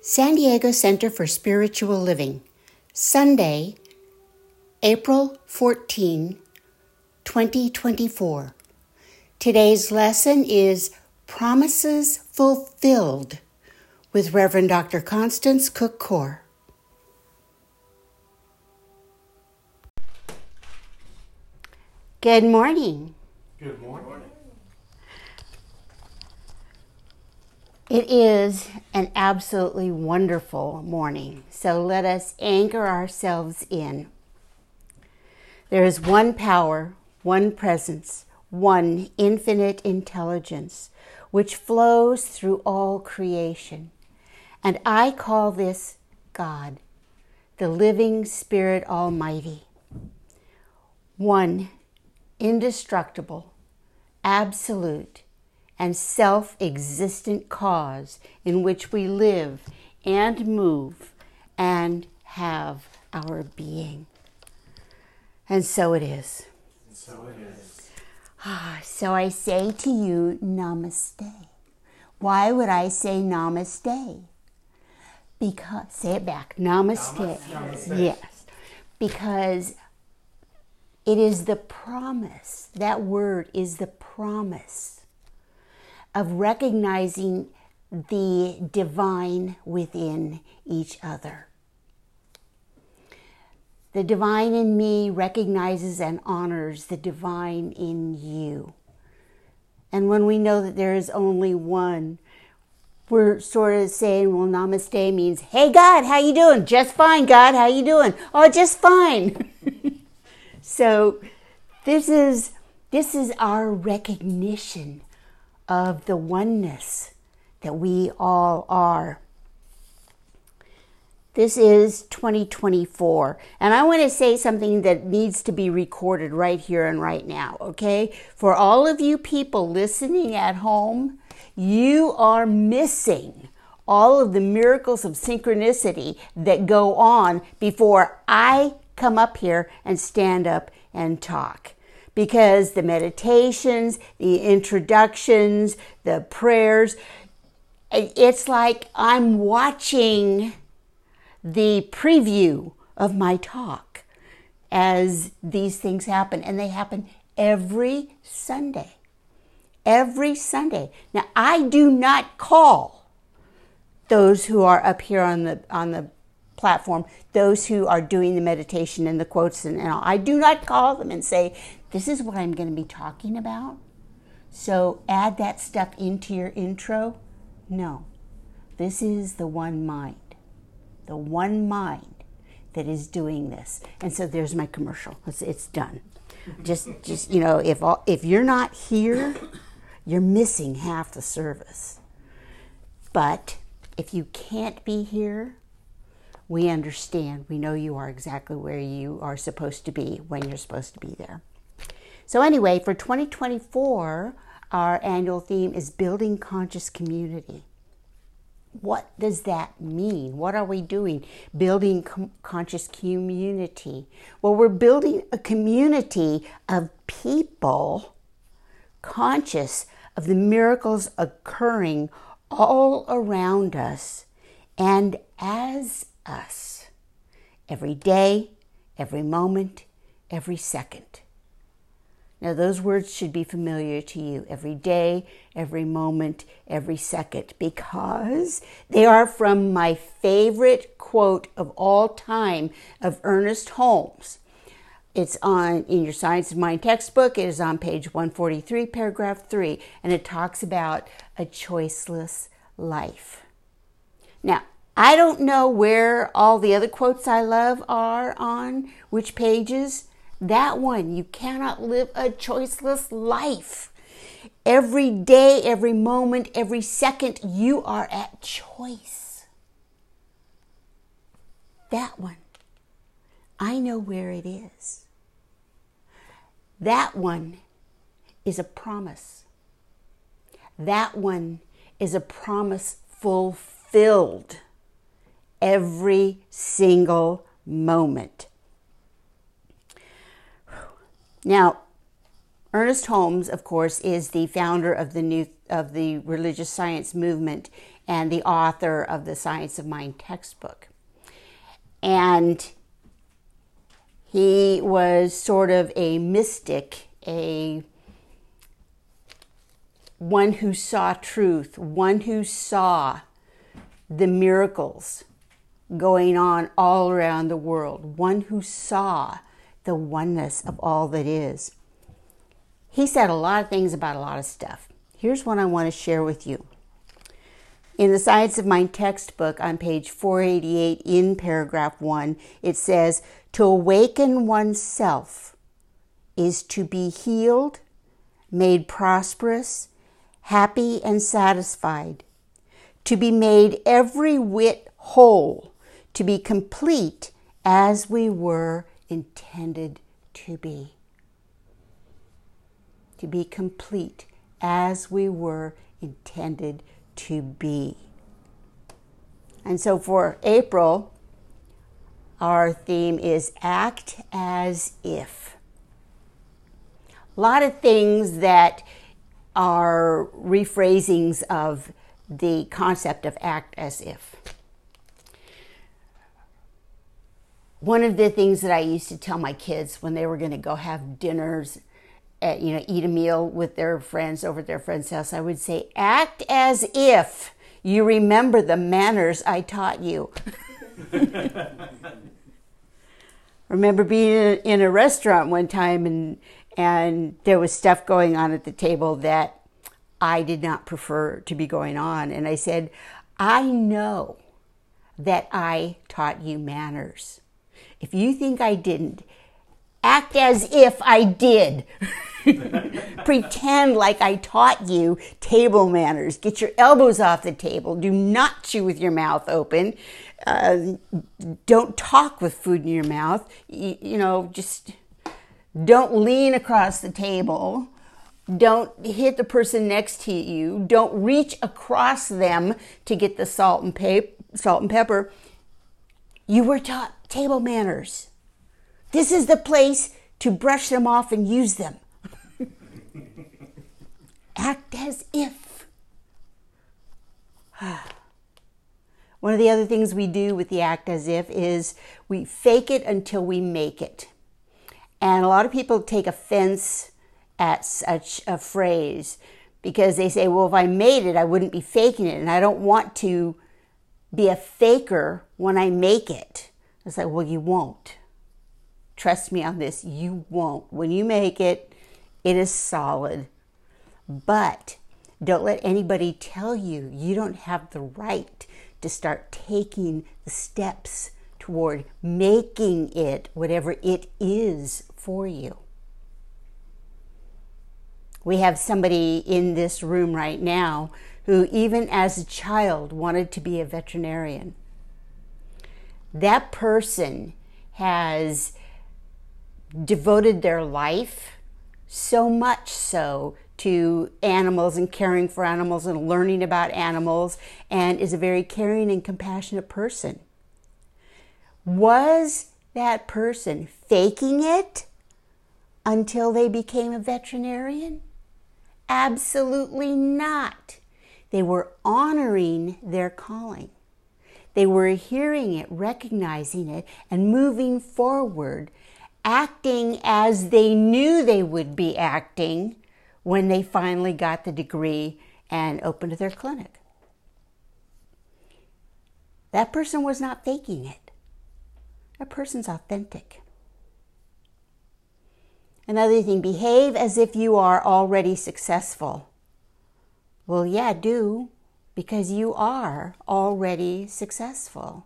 San Diego Center for Spiritual Living, Sunday, April 14, 2024. Today's lesson is Promises Fulfilled with Reverend Dr. Constance Cook-Core. Good morning. Good morning. It is an absolutely wonderful morning, so let us anchor ourselves in. There is one power, one presence, one infinite intelligence, which flows through all creation. And I call this God, the living Spirit Almighty. One, indestructible, absolute, and self-existent cause in which we live and move and have our being. And so it is. So it is. So I say to you, Namaste. Why would I say Namaste? Because, say it back, Namaste. Namaste. Yes, because it is the promise, that word is the promise of recognizing the divine within each other. The divine in me recognizes and honors the divine in you. And when we know that there is only one, we're sort of saying, well, Namaste means, hey, God, how you doing? Just fine, God, how you doing? Oh, just fine. So this is our recognition of the oneness that we all are. This is 2024, and I want to say something that needs to be recorded right here and right now, okay? For all of you people listening at home, you are missing all of the miracles of synchronicity that go on before I come up here and stand up and talk. Because the meditations, the introductions, the prayers, it's like I'm watching the preview of my talk as these things happen. And they happen every Sunday. Every Sunday. Now, I do not call those who are up here on the platform, those who are doing the meditation and the quotes and all. I do not call them and say, this is what I'm going to be talking about. So add that stuff into your intro. No, this is the one mind that is doing this. And so there's my commercial. It's done. Just if you're not here, you're missing half the service. But if you can't be here, we understand. We know you are exactly where you are supposed to be when you're supposed to be there. So anyway, for 2024, our annual theme is Building Conscious Community. What does that mean? What are we doing? Building conscious community. Well, we're building a community of people conscious of the miracles occurring all around us and as us. Every day, every moment, every second. Now, those words should be familiar to you. Every day, every moment, every second, because they are from my favorite quote of all time of Ernest Holmes. It's in your Science of Mind textbook. It is on page 143, paragraph 3, and it talks about a choiceless life. Now, I don't know where all the other quotes I love are on, which pages. That one, you cannot live a choiceless life. Every day, every moment, every second, you are at choice. That one, I know where it is. That one is a promise. That one is a promise fulfilled every single moment. Now, Ernest Holmes, of course, is the founder of the religious science movement, and the author of the Science of Mind textbook. And he was sort of a mystic, one who saw truth, one who saw the miracles going on all around the world, one who saw the oneness of all that is. He said a lot of things about a lot of stuff. Here's one I want to share with you. In the Science of Mind textbook on page 488 in paragraph 1, it says, to awaken oneself is to be healed, made prosperous, happy and satisfied, to be made every whit whole, to be complete as we were intended to be. To be complete as we were intended to be. And so for April, our theme is act as if. A lot of things that are rephrasings of the concept of act as if. One of the things that I used to tell my kids when they were going to go have dinners, eat a meal with their friends over at their friend's house, I would say, act as if you remember the manners I taught you. Remember being in a restaurant one time and there was stuff going on at the table that I did not prefer to be going on. And I said, I know that I taught you manners. If you think I didn't, act as if I did. Pretend like I taught you table manners. Get your elbows off the table. Do not chew with your mouth open. Don't talk with food in your mouth. Just don't lean across the table. Don't hit the person next to you. Don't reach across them to get the salt and pepper. You were taught table manners. This is the place to brush them off and use them. Act as if. One of the other things we do with the act as if is we fake it until we make it. And a lot of people take offense at such a phrase because they say, well, if I made it, I wouldn't be faking it. And I don't want to be a faker when I make it. It's like, well, you won't. Trust me on this, you won't. When you make it, it is solid. But don't let anybody tell you you don't have the right to start taking the steps toward making it whatever it is for you. We have somebody in this room right now who, even as a child, wanted to be a veterinarian. That person has devoted their life so much so to animals and caring for animals and learning about animals, and is a very caring and compassionate person. Was that person faking it until they became a veterinarian? Absolutely not. They were honoring their calling. They were hearing it, recognizing it, and moving forward, acting as they knew they would be acting when they finally got the degree and opened their clinic. That person was not faking it. That person's authentic. Another thing, behave as if you are already successful. Well, yeah, do, because you are already successful.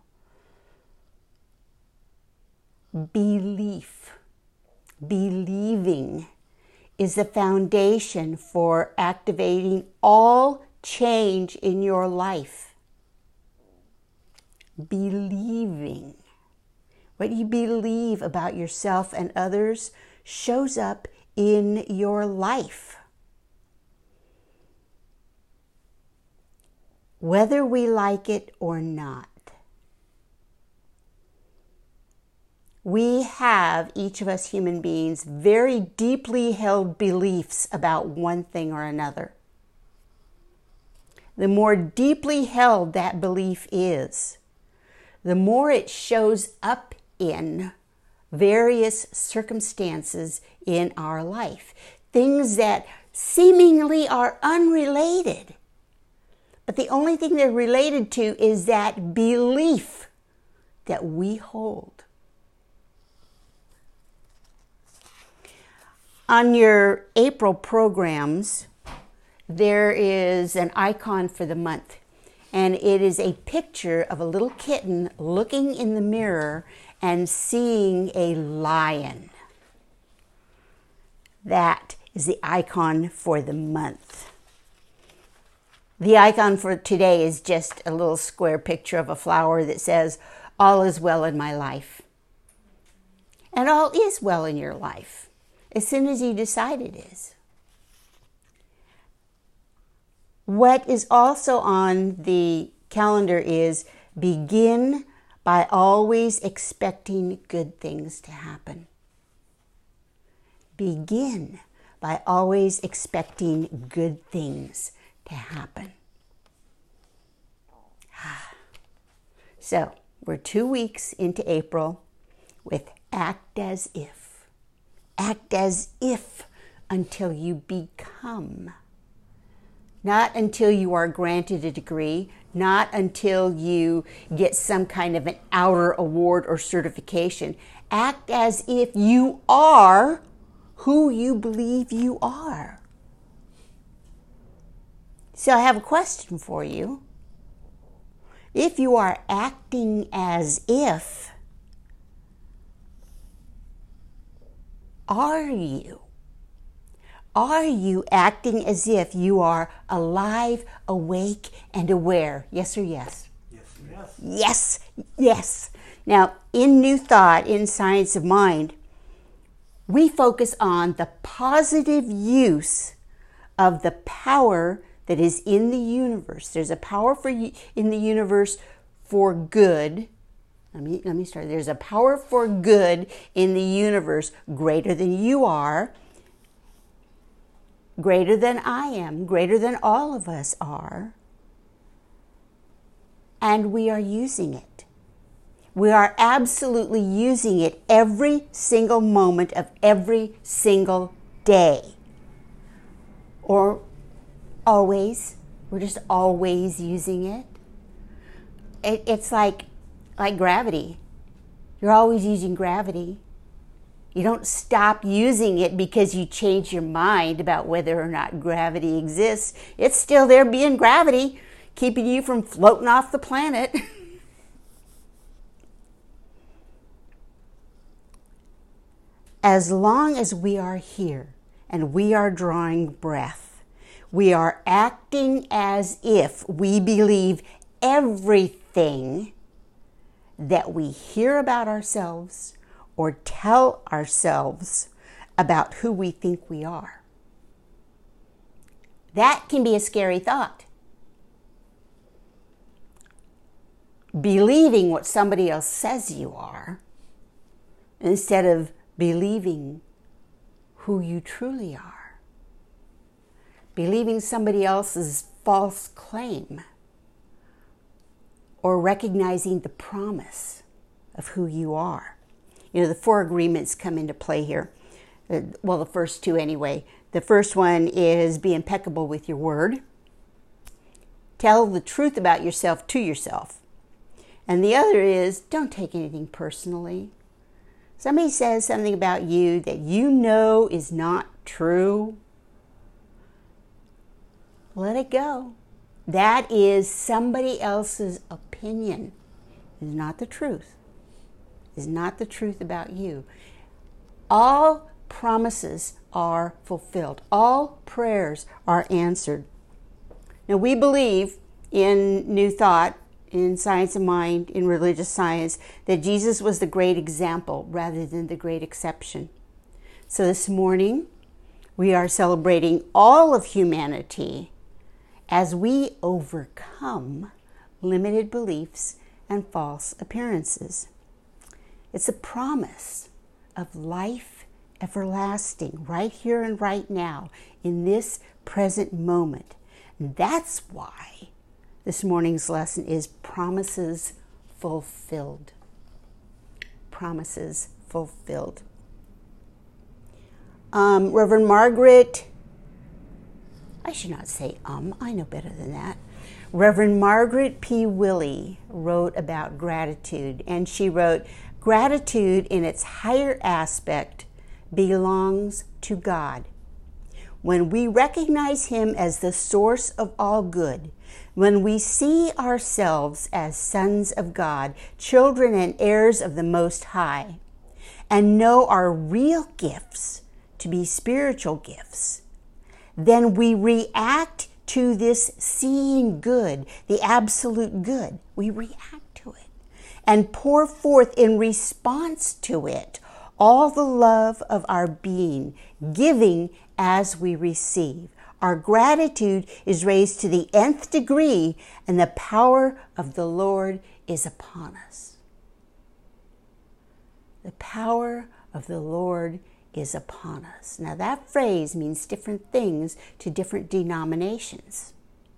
Belief, believing is the foundation for activating all change in your life. Believing. What you believe about yourself and others shows up in your life. Whether we like it or not. We have, each of us human beings, very deeply held beliefs about one thing or another. the more deeply held that belief is, the more it shows up in various circumstances in our life. Things that seemingly are unrelated. But the only thing they're related to is that belief that we hold. On your April programs, there is an icon for the month. And it is a picture of a little kitten looking in the mirror and seeing a lion. That is the icon for the month. The icon for today is just a little square picture of a flower that says, "All is well in my life." And all is well in your life as soon as you decide it is. What is also on the calendar is begin by always expecting good things to happen. Begin by always expecting good things to happen. So, we're 2 weeks into April with act as if. Act as if until you become. Not until you are granted a degree, not until you get some kind of an outer award or certification. Act as if you are who you believe you are. So I have a question for you. If you are acting as if, are you? Are you acting as if you are alive, awake, and aware? Yes or yes? Yes, yes. Yes, yes. Now, in New Thought, in Science of Mind, we focus on the positive use of the power that is in the universe. There's a power in the universe for good. Let me start. There's a power for good in the universe greater than you are, greater than I am, greater than all of us are. And we are using it. We are absolutely using it every single moment of every single day. Or always. We're just always using it. It's like gravity. You're always using gravity. You don't stop using it because you change your mind about whether or not gravity exists. It's still there being gravity, keeping you from floating off the planet. As long as we are here and we are drawing breath, we are acting as if we believe everything that we hear about ourselves or tell ourselves about who we think we are. That can be a scary thought. Believing what somebody else says you are instead of believing who you truly are. Believing somebody else's false claim or recognizing the promise of who you are. You know, the 4 agreements come into play here. Well, the first 2 anyway. The first one is be impeccable with your word. Tell the truth about yourself to yourself. And the other is don't take anything personally. Somebody says something about you that you know is not true. Let it go. That is somebody else's opinion. It is not the truth. It is not the truth about you. All promises are fulfilled. All prayers are answered. Now we believe in New Thought, in Science of Mind, in religious science, that Jesus was the great example rather than the great exception. So this morning, we are celebrating all of humanity as we overcome limited beliefs and false appearances. It's a promise of life everlasting right here and right now in this present moment. And that's why this morning's lesson is promises fulfilled. Promises fulfilled. Reverend Margaret, I should not say I know better than that. Reverend Margaret P. Willey wrote about gratitude, and she wrote, "Gratitude in its higher aspect belongs to God. When we recognize Him as the source of all good, when we see ourselves as sons of God, children and heirs of the Most High, and know our real gifts to be spiritual gifts, then we react to this seeing good, the absolute good. We react to it and pour forth in response to it all the love of our being, giving as we receive. Our gratitude is raised to the nth degree, and the power of the Lord is upon us." The power of the Lord is upon us. Now that phrase means different things to different denominations.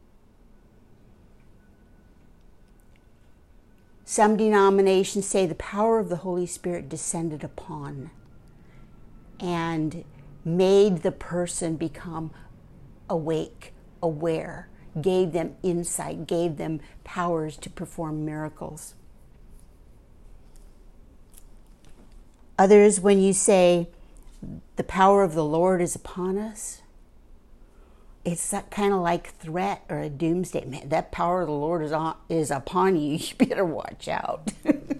Some denominations say the power of the Holy Spirit descended upon and made the person become awake, aware, gave them insight, gave them powers to perform miracles. Others, when you say the power of the Lord is upon us, it's that kind of like threat or a doomsday. Man, that power of the Lord is upon you. You better watch out.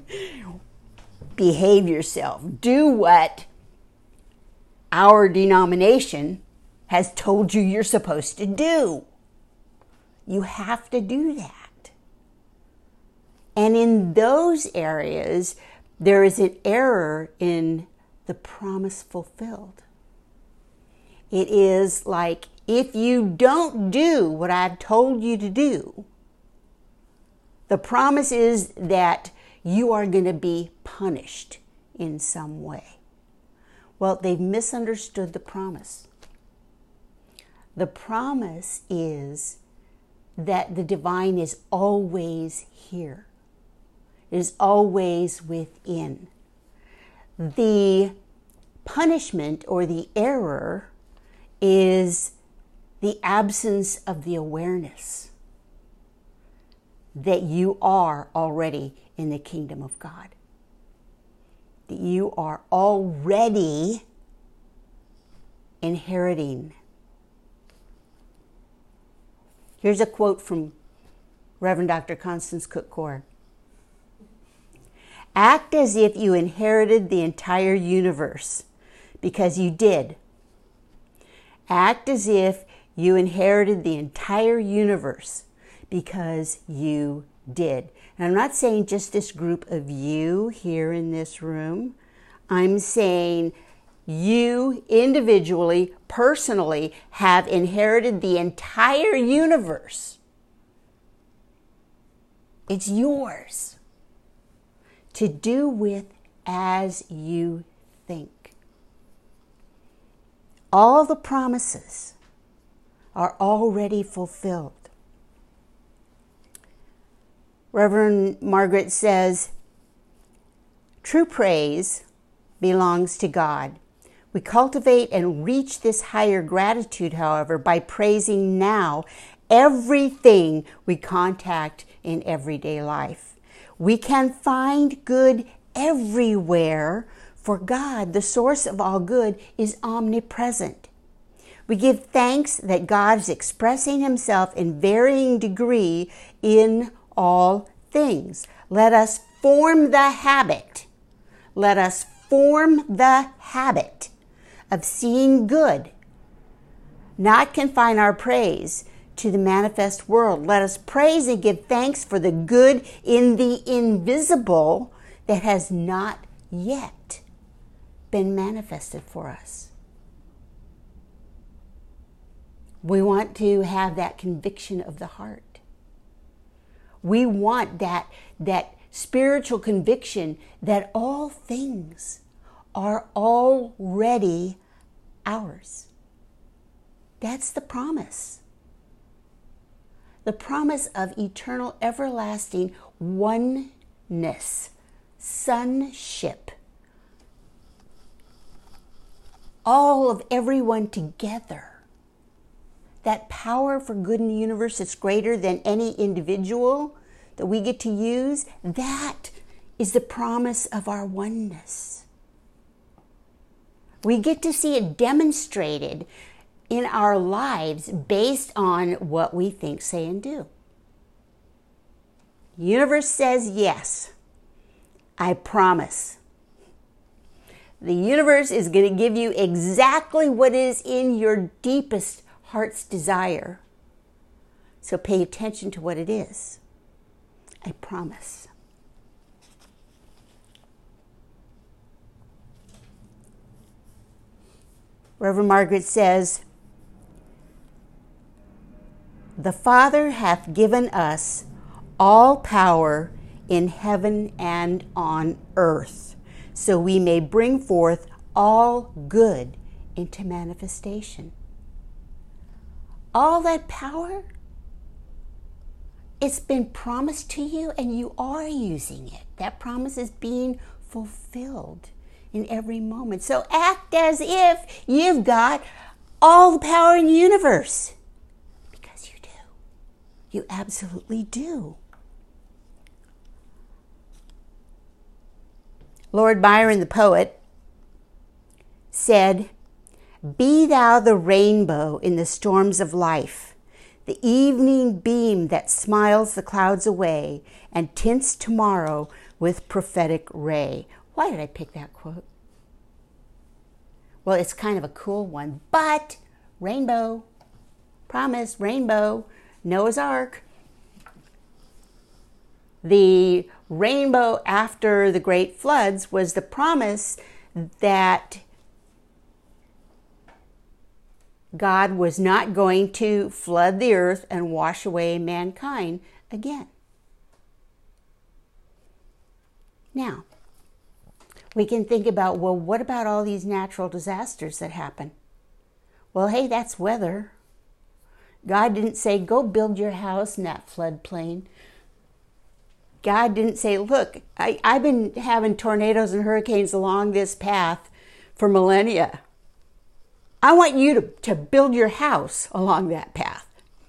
Behave yourself. Do what our denomination has told you you're supposed to do. You have to do that. And in those areas, there is an error in the promise fulfilled. It is like, if you don't do what I've told you to do, the promise is that you are going to be punished in some way. Well, they've misunderstood the promise. The promise is that the divine is always here. It is always within. The punishment or the error is the absence of the awareness that you are already in the kingdom of God. That you are already inheriting. Here's a quote from Reverend Dr. Constance Cook-Core. "Act as if you inherited the entire universe, because you did. Act as if you inherited the entire universe, because you did." And I'm not saying just this group of you here in this room. I'm saying you individually, personally, have inherited the entire universe. It's yours to do with as you think. All the promises are already fulfilled. Reverend Margaret says, "True praise belongs to God. We cultivate and reach this higher gratitude, however, by praising now everything we contact in everyday life. We can find good everywhere, for God, the source of all good, is omnipresent. We give thanks that God is expressing Himself in varying degree in all things. Let us form the habit. Let us form the habit of seeing good, not confine our praise to the manifest world. Let us praise and give thanks for the good in the invisible that has not yet been manifested for us." We want to have that conviction of the heart. We want that spiritual conviction that all things are already ours. That's the promise. the promise of eternal, everlasting oneness, sonship. All of everyone together. That power for good in the universe that's greater than any individual that we get to use, that is the promise of our oneness. We get to see it demonstrated in our lives based on what we think, say, and do. The universe says yes. I promise. The universe is going to give you exactly what is in your deepest heart's desire. So pay attention to what it is. I promise. Reverend Margaret says, "The Father hath given us all power in heaven and on earth, so we may bring forth all good into manifestation." All that power, it's been promised to you and you are using it. That promise is being fulfilled in every moment. So act as if you've got all the power in the universe. Because you do. You absolutely do. Lord Byron, the poet, said, "Be thou the rainbow in the storms of life, the evening beam that smiles the clouds away and tints tomorrow with prophetic ray." Why did I pick that quote? Well, it's kind of a cool one, but rainbow, promise, rainbow, Noah's Ark. The rainbow after the great floods was the promise that God was not going to flood the earth and wash away mankind again. Now, we can think about, well, what about all these natural disasters that happen? Well, hey, that's weather. God didn't say, go build your house in that floodplain. God didn't say, look, I've been having tornadoes and hurricanes along this path for millennia. I want you to build your house along that path.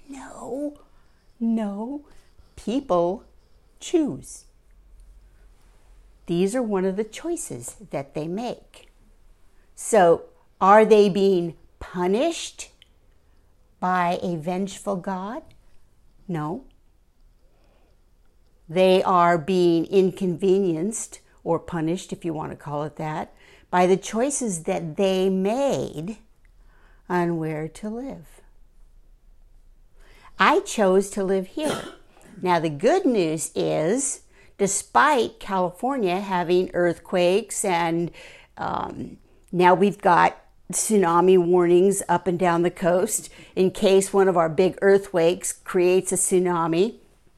No. People choose. These are one of the choices that they make. So, are they being punished by a vengeful God? No. They are being inconvenienced, or punished, if you want to call it that, by the choices that they made on where to live. I chose to live here. Now, the good news is, despite California having earthquakes and now we've got tsunami warnings up and down the coast in case one of our big earthquakes creates a tsunami,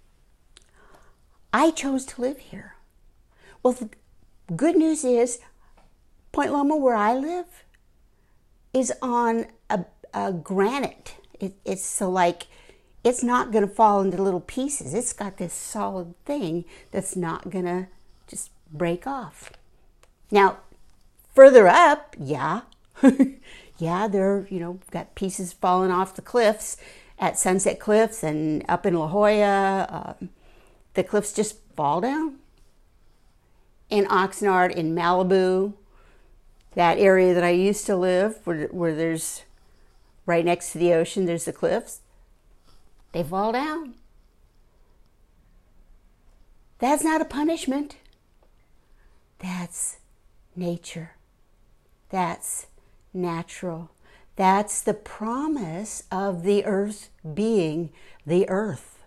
I chose to live here. Well, the good news is Point Loma, where I live, is on a granite. It's so like, it's not going to fall into little pieces. It's got this solid thing that's not going to just break off. Now, further up, yeah, there, got pieces falling off the cliffs at Sunset Cliffs and up in La Jolla. The cliffs just fall down. In Oxnard, in Malibu, that area that I used to live, where there's, right next to the ocean, there's the cliffs. They fall down. That's not a punishment. That's nature. That's natural. That's the promise of the earth being the earth.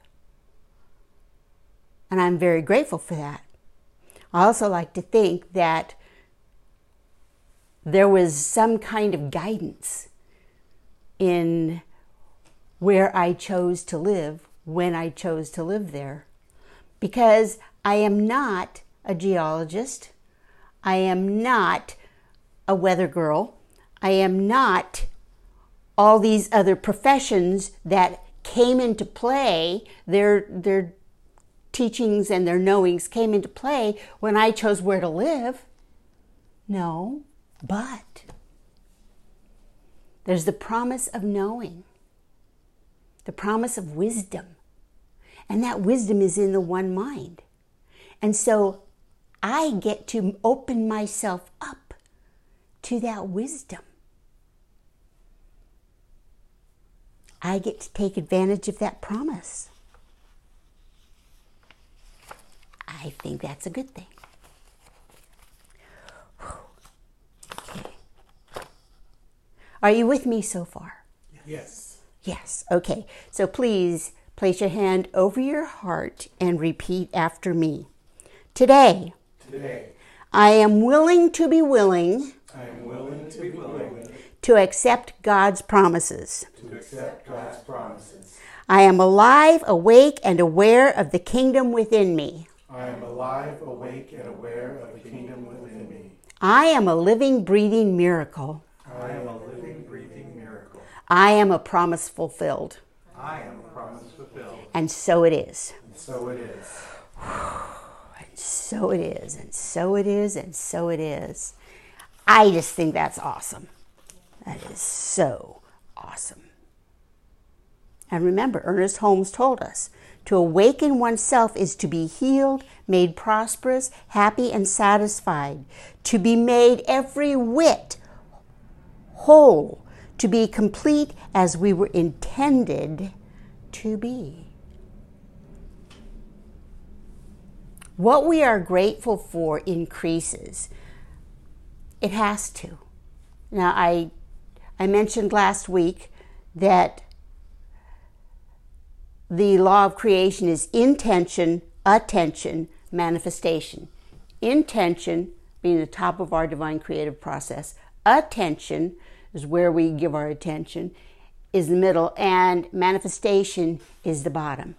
And I'm very grateful for that. I also like to think that there was some kind of guidance in where I chose to live when I chose to live there. Because I am not a geologist. I am not a weather girl. I am not all these other professions that came into play, their teachings and their knowings came into play when I chose where to live. No, but there's the promise of knowing, the promise of wisdom, and that wisdom is in the one mind. And so I get to open myself up to that wisdom. I get to take advantage of that promise. I think that's a good thing. Okay. Are you with me so far? Yes. Yes. Okay. So please place your hand over your heart and repeat after me. Today, I am willing to be willing. I am willing to be willing To accept God's promises. to accept God's promises. I am alive, awake, and aware of the kingdom within me. I am alive, awake, and aware of the kingdom within me. I am a living, breathing miracle. I am a living, breathing miracle. I am a promise fulfilled. I am a promise fulfilled. And so it is. And so it is. And so it is. And so it is. And so it is. I just think that's awesome. That is so awesome. And remember, Ernest Holmes told us, to awaken oneself is to be healed, made prosperous, happy, and satisfied. To be made every whit whole. To be complete as we were intended to be. What we are grateful for increases. It has to. Now, I mentioned last week that the law of creation is intention, attention, manifestation. Intention being the top of our divine creative process. Attention is where we give our attention, is the middle, and manifestation is the bottom.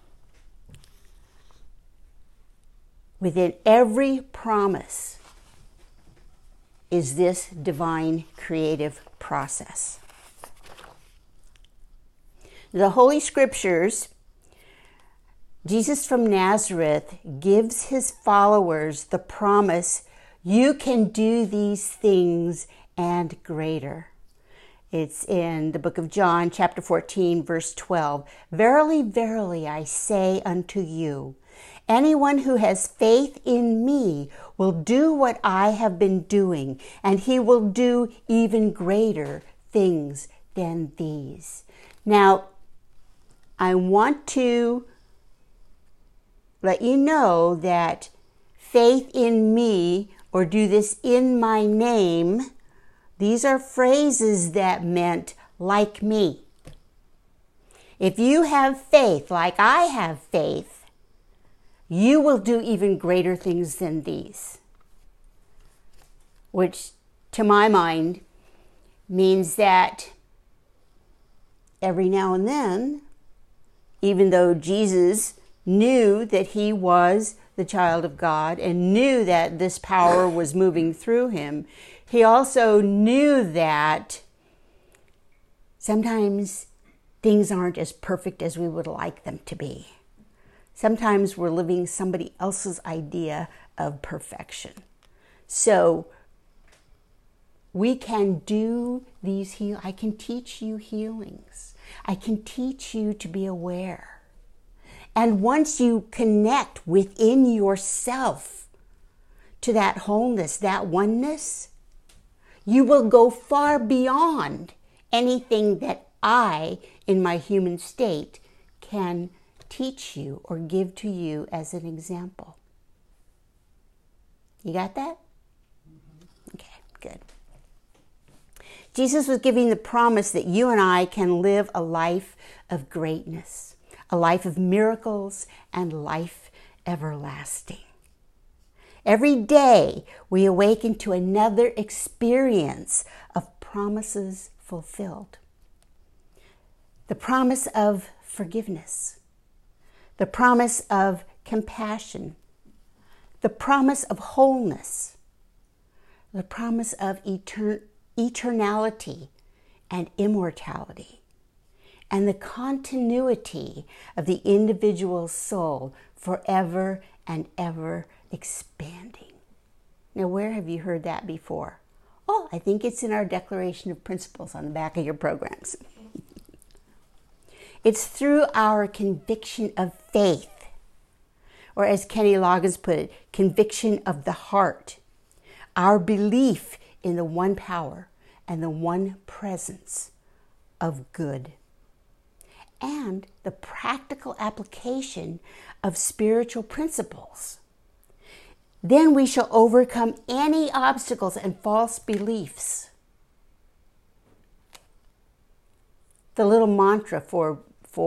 Within every promise is this divine creative process. The Holy Scriptures, Jesus from Nazareth gives his followers the promise, you can do these things and greater. It's in the book of John, chapter 14, verse 12. Verily, verily, I say unto you, anyone who has faith in me will do what I have been doing, and he will do even greater things than these. Now, I want to let you know that faith in me or do this in my name, these are phrases that meant like me. If you have faith like I have faith, you will do even greater things than these. Which, to my mind, means that every now and then, even though Jesus knew that he was the child of God and knew that this power was moving through him, he also knew that sometimes things aren't as perfect as we would like them to be. Sometimes we're living somebody else's idea of perfection. So we can do these I can teach you healings. I can teach you to be aware. And once you connect within yourself to that wholeness, that oneness, you will go far beyond anything that I, in my human state, can teach you or give to you as an example. You got that? Okay, good. Jesus was giving the promise that you and I can live a life of greatness, a life of miracles, and life everlasting. Every day we awaken to another experience of promises fulfilled. The promise of forgiveness, the promise of compassion, the promise of wholeness, the promise of eternality and immortality, and the continuity of the individual soul forever and ever expanding. Now, where have you heard that before? Oh, I think it's in our Declaration of Principles on the back of your programs. It's through our conviction of faith, or as Kenny Loggins put it, conviction of the heart, our belief in the one power and the one presence of good, and the practical application of spiritual principles. Then we shall overcome any obstacles and false beliefs. The little mantra for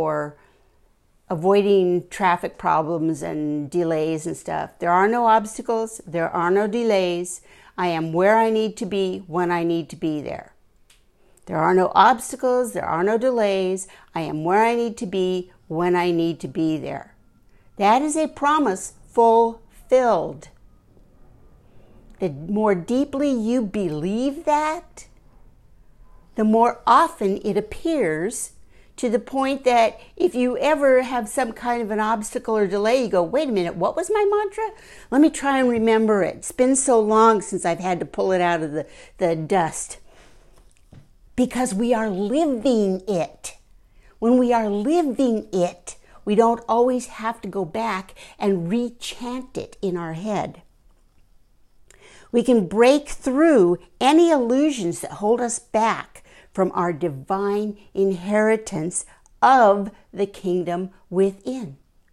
avoiding traffic problems and delays and stuff. There are no obstacles. There are no delays. I am where I need to be when I need to be there. There are no obstacles. There are no delays. I am where I need to be when I need to be there. That is a promise fulfilled. The more deeply you believe that, the more often it appears, to the point that if you ever have some kind of an obstacle or delay, you go, wait a minute, what was my mantra? Let me try and remember it. It's been so long since I've had to pull it out of the dust. Because we are living it. When we are living it, we don't always have to go back and re-chant it in our head. We can break through any illusions that hold us back from our divine inheritance of the kingdom within.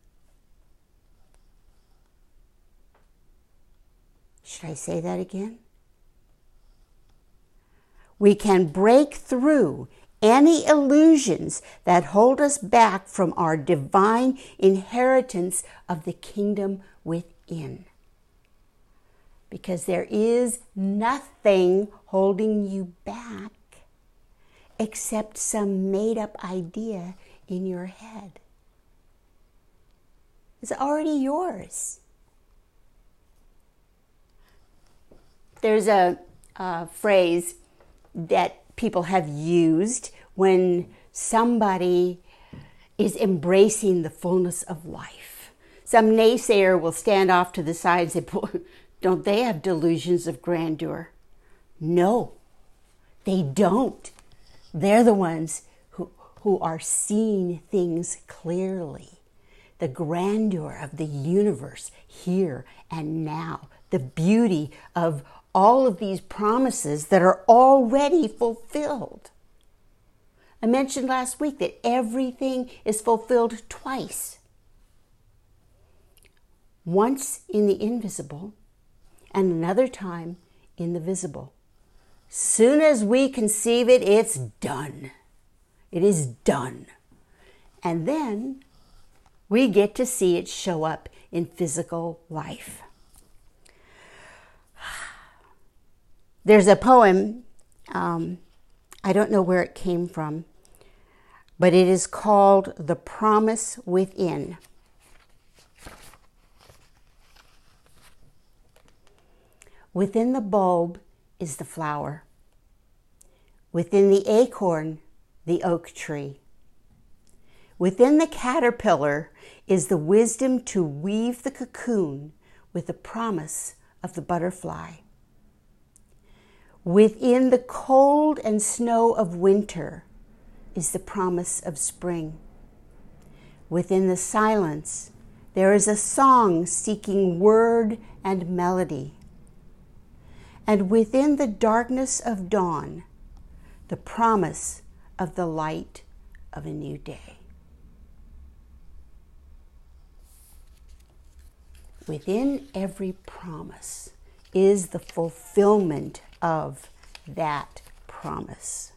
Should I say that again? We can break through any illusions that hold us back from our divine inheritance of the kingdom within. Because there is nothing holding you back except some made-up idea in your head. It's already yours. There's a phrase that people have used when somebody is embracing the fullness of life. Some naysayer will stand off to the side and say, boy, don't they have delusions of grandeur? No, they don't. They're the ones who are seeing things clearly. The grandeur of the universe here and now. The beauty of all of these promises that are already fulfilled. I mentioned last week that everything is fulfilled twice. Once in the invisible and another time in the visible. Soon as we conceive it, it's done. It is done. And then we get to see it show up in physical life. There's a poem, I don't know where it came from, but it is called The Promise Within. Within the bulb is the flower. Within the acorn, the oak tree. Within the caterpillar is the wisdom to weave the cocoon with the promise of the butterfly. Within the cold and snow of winter is the promise of spring. Within the silence, there is a song seeking word and melody. And within the darkness of dawn, the promise of the light of a new day. Within every promise is the fulfillment of that promise.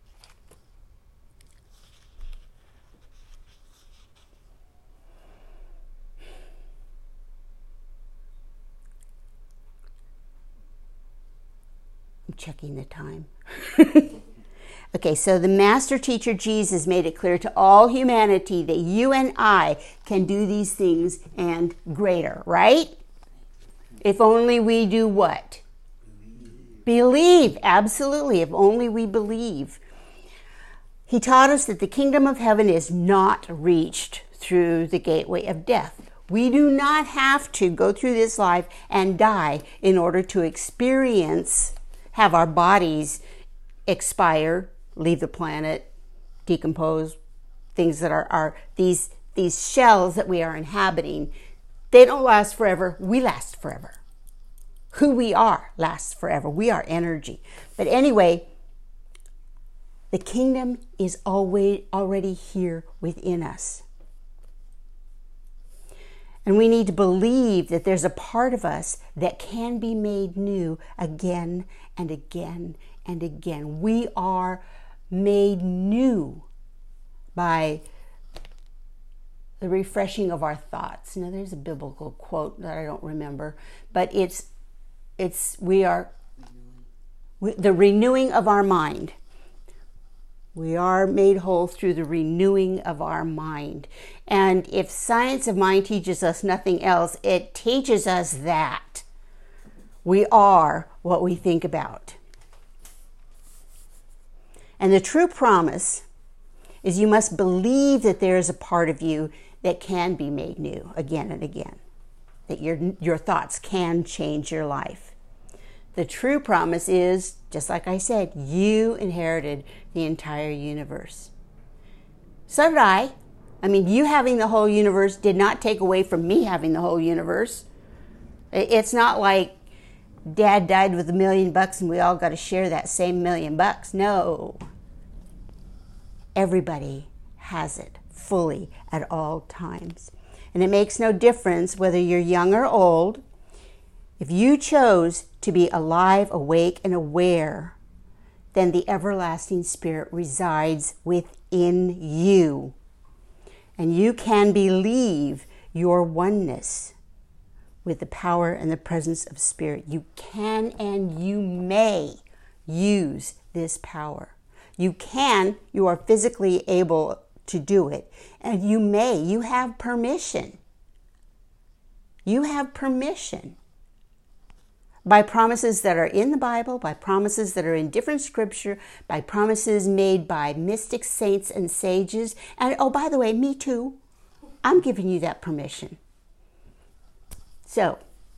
I'm checking the time. Okay, so the Master Teacher Jesus made it clear to all humanity that you and I can do these things and greater, right? If only we do what? Believe, absolutely. If only we believe. He taught us that the kingdom of heaven is not reached through the gateway of death. We do not have to go through this life and die in order to have our bodies expire, leave the planet, decompose, things that are these shells that we are inhabiting. They don't last forever. We last forever. Who we are lasts forever. We are energy. But anyway, the kingdom is already here within us. And we need to believe that there's a part of us that can be made new again and again and again. We are made new by the refreshing of our thoughts. Now, there's a biblical quote that I don't remember, but it's the renewing of our mind. We are made whole through the renewing of our mind. And if science of mind teaches us nothing else, it teaches us that we are what we think about. And the true promise is you must believe that there is a part of you that can be made new again and again, that your thoughts can change your life. The true promise is, just like I said, you inherited the entire universe. So did I. I mean, you having the whole universe did not take away from me having the whole universe. It's not like Dad died with $1 million and we all got to share that same $1 million. No. Everybody has it fully at all times. And it makes no difference whether you're young or old. If you chose to be alive, awake, and aware, then the everlasting Spirit resides within you. And you can believe your oneness with the power and the presence of Spirit. You can and you may use this power. You are physically able to do it. And you have permission. You have permission. By promises that are in the Bible, by promises that are in different scripture, by promises made by mystic saints and sages. And oh, by the way, me too. I'm giving you that permission. So,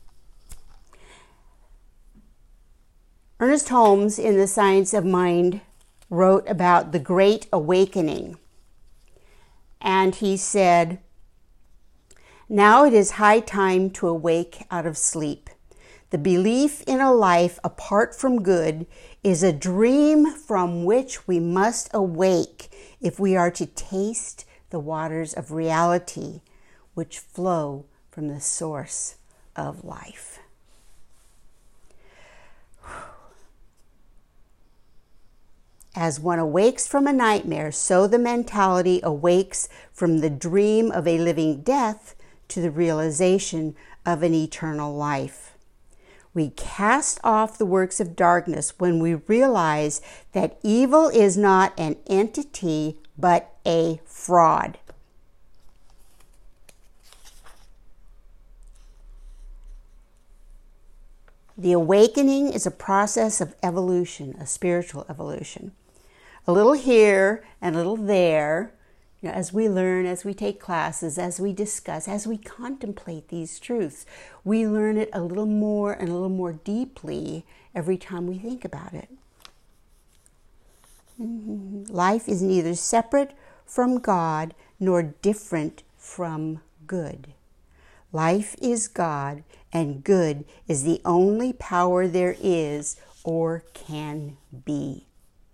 Ernest Holmes in The Science of Mind wrote about the Great Awakening. And he said, "Now it is high time to awake out of sleep. The belief in a life apart from good is a dream from which we must awake if we are to taste the waters of reality which flow from the source of life." As one awakes from a nightmare, so the mentality awakes from the dream of a living death to the realization of an eternal life. We cast off the works of darkness when we realize that evil is not an entity, but a fraud. The awakening is a process of evolution, a spiritual evolution. A little here and a little there, as we learn, as we take classes, as we discuss, as we contemplate these truths, we learn it a little more and a little more deeply every time we think about it. Life is neither separate from God nor different from good. Life is God, and good is the only power there is or can be.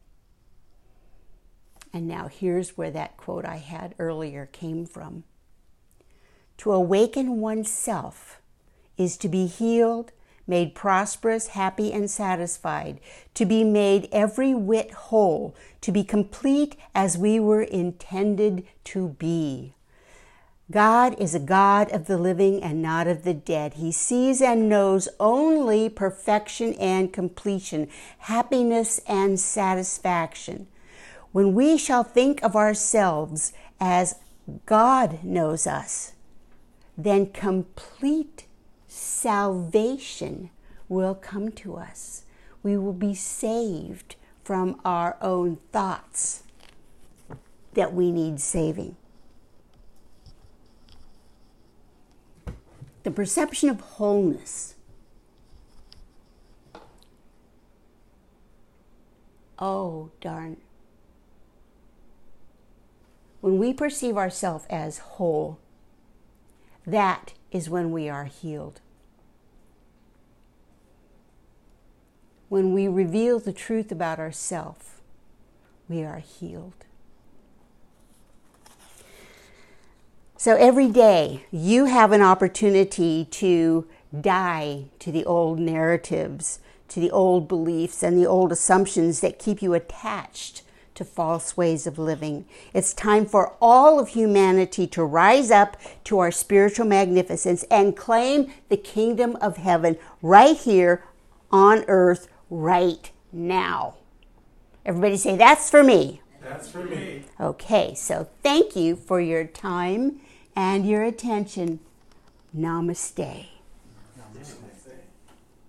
And now here's where that quote I had earlier came from. To awaken oneself is to be healed, made prosperous, happy, and satisfied, to be made every whit whole, to be complete as we were intended to be. God is a God of the living and not of the dead. He sees and knows only perfection and completion, happiness and satisfaction. When we shall think of ourselves as God knows us, then complete salvation will come to us. We will be saved from our own thoughts that we need saving. The perception of wholeness. Oh, darn. When we perceive ourselves as whole, that is when we are healed. When we reveal the truth about ourselves, we are healed. So every day you have an opportunity to die to the old narratives, to the old beliefs and the old assumptions that keep you attached to false ways of living. It's time for all of humanity to rise up to our spiritual magnificence and claim the kingdom of heaven right here on earth right now. Everybody say, that's for me. That's for me. Okay, so thank you for your time and your attention. Namaste. Namaste.